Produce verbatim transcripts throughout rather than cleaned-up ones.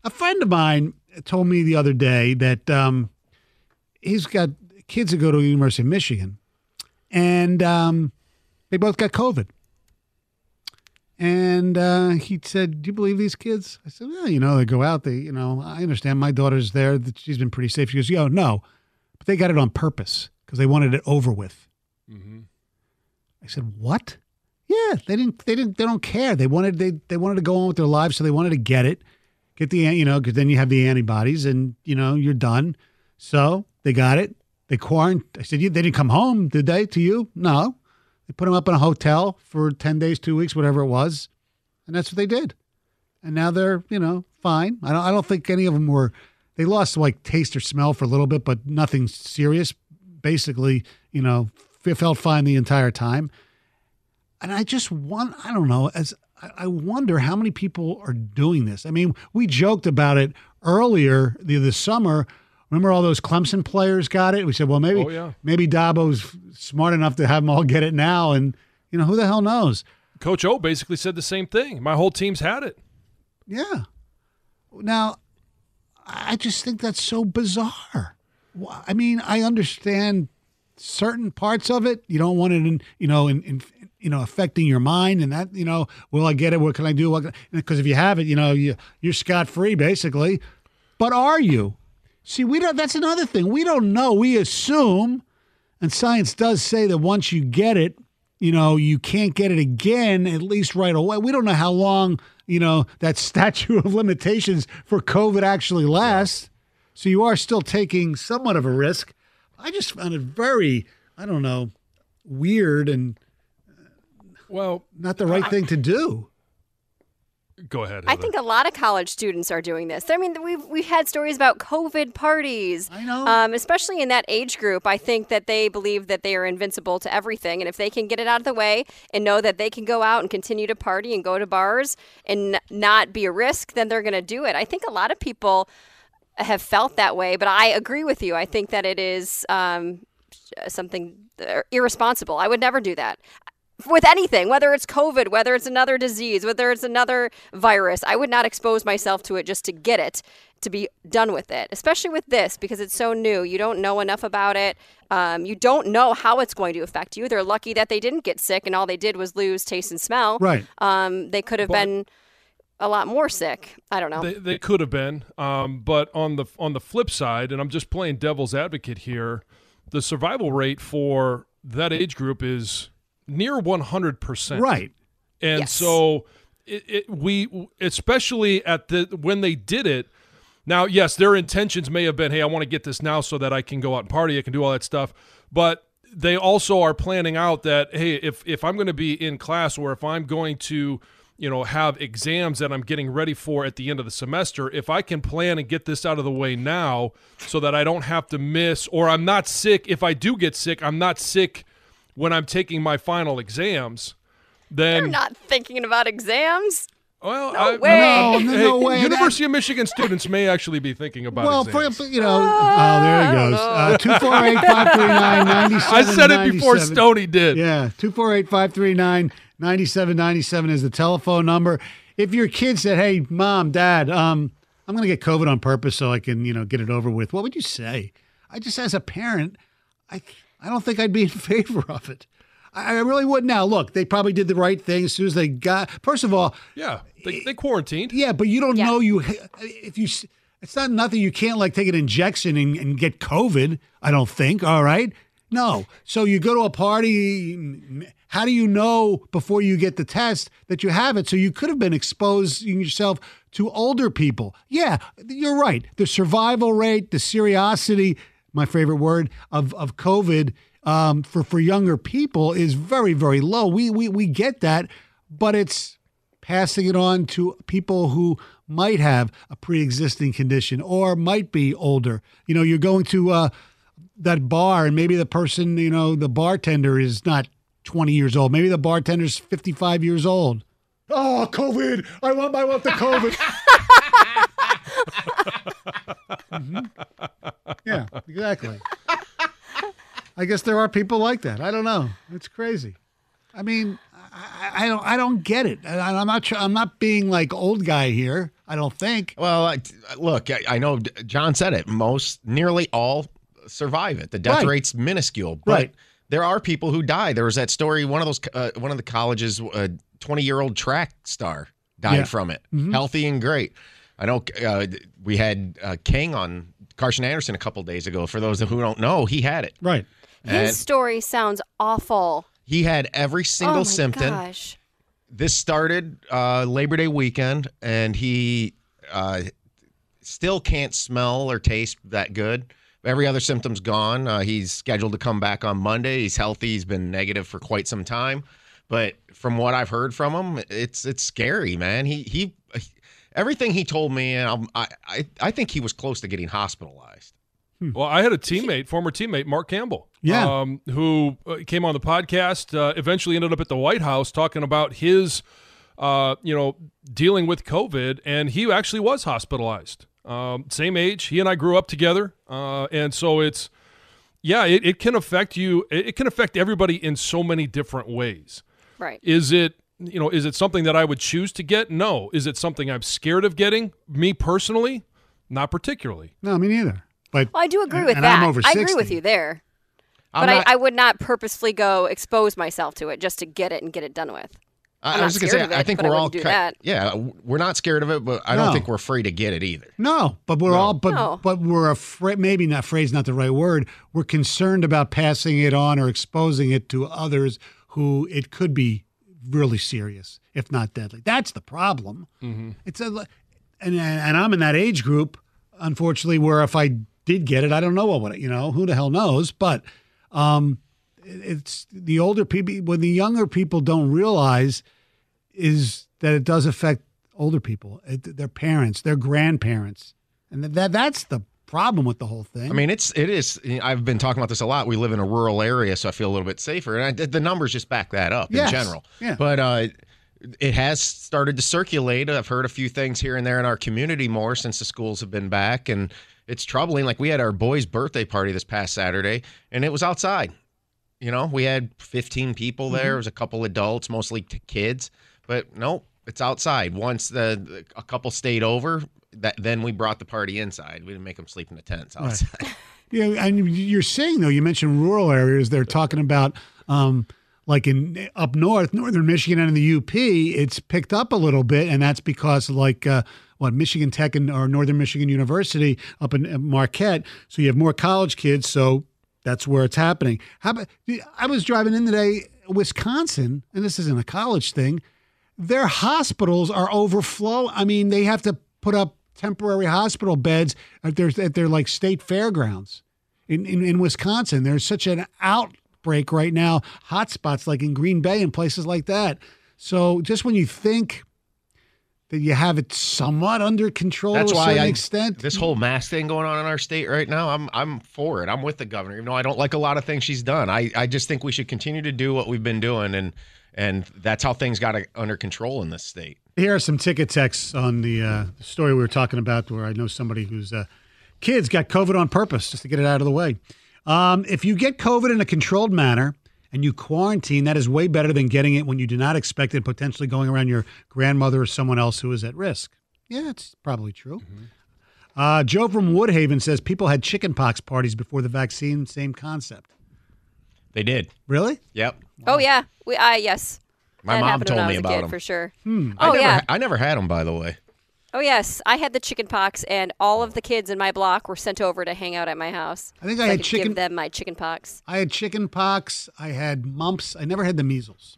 A friend of mine told me the other day that um, he's got kids that go to the University of Michigan, and um, they both got COVID. And uh, he said, "Do you believe these kids?" I said, "Well, you know, they go out. They, you know, I understand. My daughter's there. She's been pretty safe." She goes, "Yo, no, but they got it on purpose because they wanted it over with." Mm-hmm. I said, "What?" Yeah, they didn't. They didn't. They don't care. They wanted. They they wanted to go on with their lives, so they wanted to get it, get the you know, because then you have the antibodies, and you know you're done. So they got it. They quarantined. I said, "They didn't come home, did they? To you? No." They put them up in a hotel for ten days, two weeks, whatever it was, and that's what they did. And now they're, you know, fine. I don't. I don't think any of them were. They lost like taste or smell for a little bit, but nothing serious. Basically, you know, felt fine the entire time. And I just want. I don't know. As I wonder how many people are doing this. I mean, we joked about it earlier the this summer. Remember all those Clemson players got it? We said, well, maybe oh, yeah. maybe Dabo's smart enough to have them all get it now. And, you know, who the hell knows? Coach O basically said the same thing. My whole team's had it. Yeah. Now, I just think that's so bizarre. I mean, I understand certain parts of it. You don't want it, in, you know, in, in you know, affecting your mind and that, you know, will I get it? What can I do? Because if you have it, you know, you, you're scot-free basically. But are you? See, we don't. That's another thing. We don't know. We assume, and science does say that once you get it, you know, you can't get it again, at least right away. We don't know how long, you know, that statute of limitations for COVID actually lasts. So you are still taking somewhat of a risk. I just found it very, I don't know, weird and well, not the right I, thing to do. Go ahead, Heather. I think a lot of college students are doing this. I mean, we've we've had stories about COVID parties. I know. Um, especially in that age group, I think that they believe that they are invincible to everything. And if they can get it out of the way and know that they can go out and continue to party and go to bars and not be a risk, then they're going to do it. I think a lot of people have felt that way, but I agree with you. I think that it is um, something irresponsible. I would never do that. With anything, whether it's COVID, whether it's another disease, whether it's another virus, I would not expose myself to it just to get it, to be done with it, especially with this because it's so new. You don't know enough about it. Um, you don't know how it's going to affect you. They're lucky that they didn't get sick and all they did was lose taste and smell. Right. Um, they could have but been a lot more sick. I don't know. They, they could have been. Um, but on the on the flip side, and I'm just playing devil's advocate here, the survival rate for that age group is near one hundred percent. Right. And yes. so it, it, we, especially at the, when they did it, now, yes, their intentions may have been, hey, I want to get this now so that I can go out and party, I can do all that stuff. But they also are planning out that, hey, if, if I'm going to be in class or if I'm going to, you know, have exams that I'm getting ready for at the end of the semester, if I can plan and get this out of the way now so that I don't have to miss, or I'm not sick, if I do get sick, I'm not sick when I'm taking my final exams, then You're not thinking about exams. Well, no I, way. No, no, hey, no way. University of Michigan students may actually be thinking about well, exams. for, you know, oh, there he goes. Uh, two four eight, five three nine, nine seven I said it before Stoney did. Yeah, two four eight, five three nine, nine seven nine seven is the telephone number. If your kid said, hey, Mom, Dad, um, I'm going to get COVID on purpose so I can, you know, get it over with, what would you say? I just, as a parent, I I don't think I'd be in favor of it. I, I really would. Now, look, they probably did the right thing as soon as they got, first of all. Yeah, they, they quarantined. Yeah, but you don't yeah. know you, if you, it's not nothing, you can't like take an injection and, and get COVID, I don't think, all right? No. So you go to a party, how do you know before you get the test that you have it? So you could have been exposing yourself to older people. Yeah, you're right. The survival rate, the seriosity, my favorite word, of, of COVID um, for, for younger people is very, very low. We, we, we get that, but it's passing it on to people who might have a pre-existing condition or might be older. You know, you're going to uh, that bar and maybe the person, you know, the bartender is not twenty years old. Maybe the bartender's fifty-five years old. Oh, COVID. I want my want the COVID. mm-hmm. Yeah, exactly. I guess there are people like that. I don't know. It's crazy. I mean, I, I don't. I don't get it. I, I'm not. I'm not being like old guy here. I don't think. Well, I, look, I, I know John said it. Most, nearly all survive it. The death Right. rate's minuscule, but Right. there are people who die. There was that story. One of those, uh, one of the colleges, a twenty-year-old track star died Yeah. from it, Mhm. healthy and great. I know uh, we had uh, King on Carson Anderson a couple days ago. For those who don't know, he had it. Right. His And story sounds awful. he had every single oh my symptom. gosh. This started uh, Labor Day weekend, and he uh, still can't smell or taste that good. Every other symptom's gone. Uh, he's scheduled to come back on Monday. He's healthy. He's been negative for quite some time. But from what I've heard from him, it's it's scary, man. He he, everything he told me, um, I I I think he was close to getting hospitalized. Well, I had a teammate, former teammate, Mark Campbell, Yeah. um, who uh, came on the podcast, uh, eventually ended up at the White House talking about his, uh, you know, dealing with COVID, and he actually was hospitalized. Um, same age. He and I grew up together, uh, and so it's, yeah, it, it can affect you. It, it can affect everybody in so many different ways. Right. Is it, you know, is it something that I would choose to get? No. Is it something I'm scared of getting? Me personally, not particularly. No, me neither. But Well, I do agree and- with and that. I'm over I agree with sixty. you there. I'm But not- I, I would not purposefully go expose myself to it just to get it and get it done with. I, I'm I was not gonna scared say, of it, I think but I we're all wouldn't do ki- that. yeah, we're not scared of it, but I don't No. think we're afraid to get it either. No, but we're No. all, but No. but we're afraid. Maybe not. Afraid is not the right word. We're concerned about passing it on or exposing it to others who it could be really serious, if not deadly. That's the problem. Mm-hmm. It's a, and and I'm in that age group, unfortunately, where if I did get it, I don't know what would, you know, who the hell knows. But um, it's the older people, when the younger people don't realize, is that it does affect older people, it, their parents, their grandparents, and that that's the problem with the whole thing. I mean, it's it is. I've been talking about this a lot. We live in a rural area, so I feel a little bit safer, and I, the numbers just back that up Yes. in general. Yeah. But uh, it has started to circulate. I've heard a few things here and there in our community more since the schools have been back, and it's troubling. Like we had our boy's birthday party this past Saturday, and it was outside. You know, we had fifteen people there. Mm-hmm. It was a couple adults, mostly t- kids, but no, it's outside. Once the a couple stayed over, that then we brought the party inside. We didn't make them sleep in the tents outside. Yeah, and you're saying though, you mentioned rural areas. They're talking about um, like in up north, northern Michigan and in the U P, it's picked up a little bit, and that's because like uh, what Michigan Tech and or Northern Michigan University up in uh, Marquette. So you have more college kids. So that's where it's happening. How about? I was driving in today, Wisconsin, and this isn't a college thing. Their hospitals are overflow. I mean, they have to put up temporary hospital beds at their at their like state fairgrounds in, in in Wisconsin. There's such an outbreak right now, hotspots like in Green Bay and places like that. So just when you think that you have it somewhat under control That's to a why certain I, extent, this whole mask thing going on in our state right now, I'm I'm for it. I'm with the governor. Even though I don't like a lot of things she's done, I, I just think we should continue to do what we've been doing, and and that's how things got under control in this state. Here are some ticket texts on the uh, story we were talking about, where I know somebody whose uh, kids got COVID on purpose just to get it out of the way. Um, if you get COVID in a controlled manner and you quarantine, that is way better than getting it when you do not expect it, potentially going around your grandmother or someone else who is at risk. Yeah, it's probably true. Mm-hmm. Uh, Joe from Woodhaven says people had chickenpox parties before the vaccine. Same concept. They did. Really? Yep. Oh yeah, we uh, yes. My that mom happened told when I me was a about kid, them. for sure. Hmm. I Oh never, yeah. I never had them, by the way. Oh yes, I had the chicken pox, and all of the kids in my block were sent over to hang out at my house. I think so I I had could chicken- give them my chicken pox. I had chicken pox. I had mumps. I never had the measles.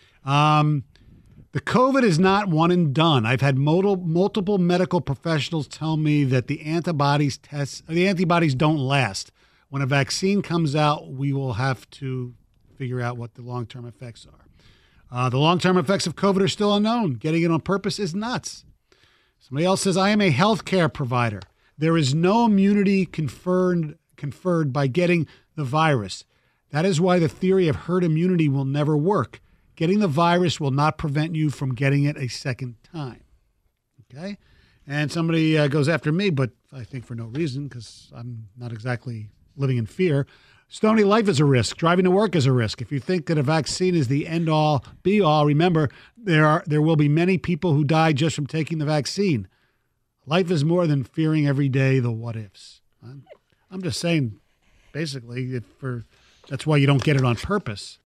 Um, the COVID is not one and done. I've had multiple, multiple medical professionals tell me that the antibodies tests, the antibodies don't last. When a vaccine comes out, we will have to figure out what the long-term effects are. Uh, the long-term effects of COVID are still unknown. Getting it on purpose is nuts. Somebody else says, I am a healthcare provider. There is no immunity conferred, conferred by getting the virus. That is why the theory of herd immunity will never work. Getting the virus will not prevent you from getting it a second time. Okay? And somebody uh, goes after me, but I think for no reason, because I'm not exactly living in fear. Stony, life is a risk. Driving to work is a risk. If you think that a vaccine is the end-all, be-all, remember, there are there will be many people who die just from taking the vaccine. Life is more than fearing every day the what ifs. I'm, I'm just saying, basically, if for that's why you don't get it on purpose.